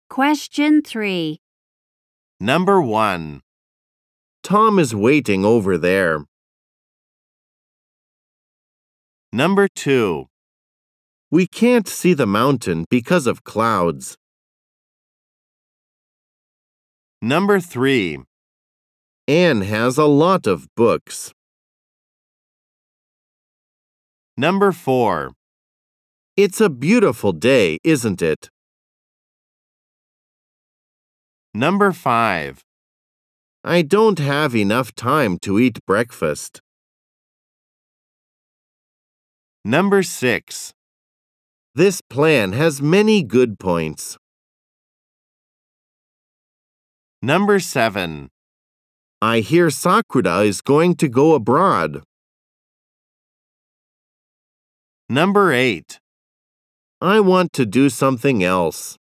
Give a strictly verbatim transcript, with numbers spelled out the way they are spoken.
Question three. Number one. Tom is waiting over there. Number two. We can't see the mountain because of clouds. Number three. Anne has a lot of books. Number four. It's a beautiful day, isn't it? Number five. I don't have enough time to eat breakfast. Number six. This plan has many good points. Number seven. I hear Sakura is going to go abroad. Number eight. I want to do something else.